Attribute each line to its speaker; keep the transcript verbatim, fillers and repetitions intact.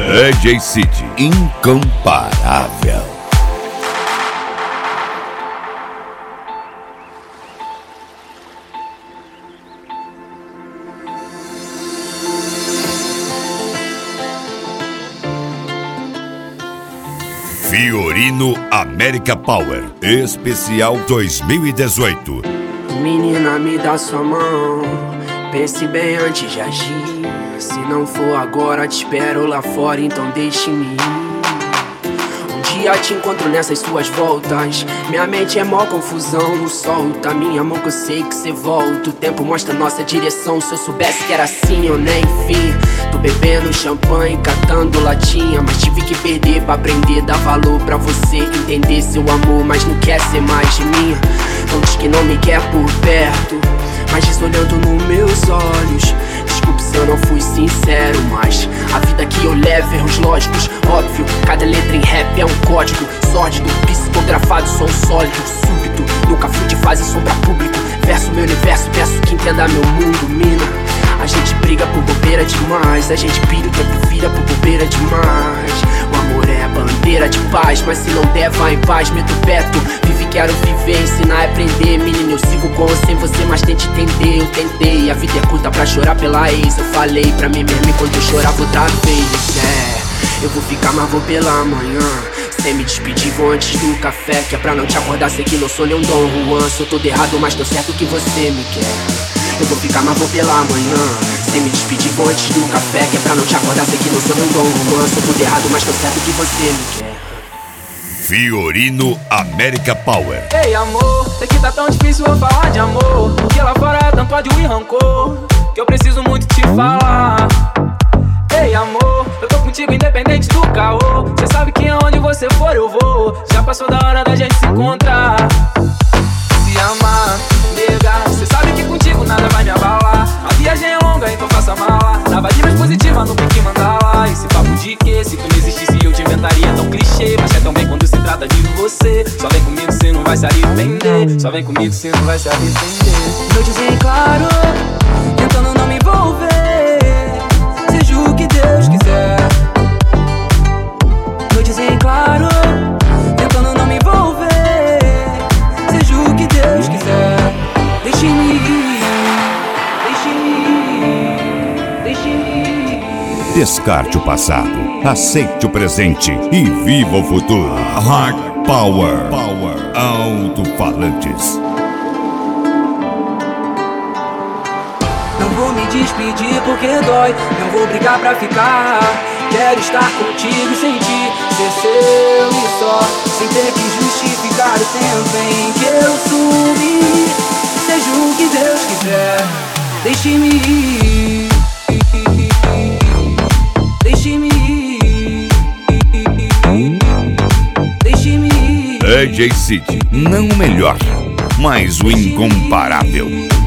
Speaker 1: D J City, incomparável. Fiorino América Power, especial dois mil e dezoito.
Speaker 2: Menina, me dá sua mão, pense bem antes de agir. Se não for agora, te espero lá fora, então deixe-me ir. Um dia te encontro nessas suas voltas, minha mente é mó confusão, não solta minha mão que eu sei que cê volta. O tempo mostra nossa direção, se eu soubesse que era assim eu nem enfim. Tô bebendo champanhe, catando latinha, mas tive que perder pra aprender, dar valor pra você entender seu amor, mas não quer ser mais de mim. Não diz que não me quer por perto, mas diz olhando nos meus olhos. Desculpe se eu não fui sincero, mas a vida que eu levo, erros lógicos, óbvio. Cada letra em rap é um código sórdido, psicografado, som sólido, súbito. Nunca fui de fase sombra público. Verso meu universo, peço que entenda meu mundo, mina. A gente briga por bobeira demais, a gente pira o tempo vira por bobeira demais. O amor é a bandeira de paz, mas se não der, vai em paz, meto o peto. Vive, quero viver, ensinar e aprender. Menino, eu sigo com ou sem você, mas tente entender, eu tentei. A vida é curta pra chorar pela ex, eu falei pra mim mesmo enquanto eu chorava outra vez. É, eu vou ficar, mas vou pela manhã. Sem me despedir, vou antes do café, que é pra não te acordar, sei que não sou nem um Dom Juan. Sou todo errado, mas tô certo que você me quer. Eu vou ficar, mas vou pela manhã. Sem me despedir, vou antes do café, que é pra não te acordar, sei que não sou nem um Dom Juan. Sou todo errado, mas tô certo que você me quer.
Speaker 1: Fiorino América Power.
Speaker 3: Ei amor, sei que tá tão difícil eu falar de amor, porque lá fora é tanto ódio e rancor, que eu preciso muito te falar. Ei amor, eu tô contigo independente do caô. Cê sabe que aonde você for eu vou. Já passou da hora da gente se encontrar. Se amar, nega, cê sabe que contigo nada vai me abalar. A viagem é longa, então faça mala. Na vibe mais positiva, não tem que mandar lá. Esse papo de que, se tu não existisse eu te inventaria. Tão clichê, mas é tão bem quando se trata de você. Só vem comigo, cê não vai se arrepender. Só vem comigo, cê não vai se arrepender.
Speaker 2: Noites em claro, tentando não me envolver. Seja o que Deus quiser. Noites em claro, tentando não me envolver. Seja o que Deus quiser. Deixe-me ir, deixe-me ir, deixe-me ir.
Speaker 1: Descarte o passado, aceite o presente e viva o futuro. Hard Power, Power, Alto-falantes.
Speaker 2: Não vou me despedir porque dói, não vou brigar pra ficar. Quero estar contigo sem ti, ser seu e só, sem ter que justificar o tempo em que eu sumi. Seja o que Deus quiser, deixe-me ir, deixe-me ir, deixe-me ir.
Speaker 1: D J City, não o melhor, mas o incomparável.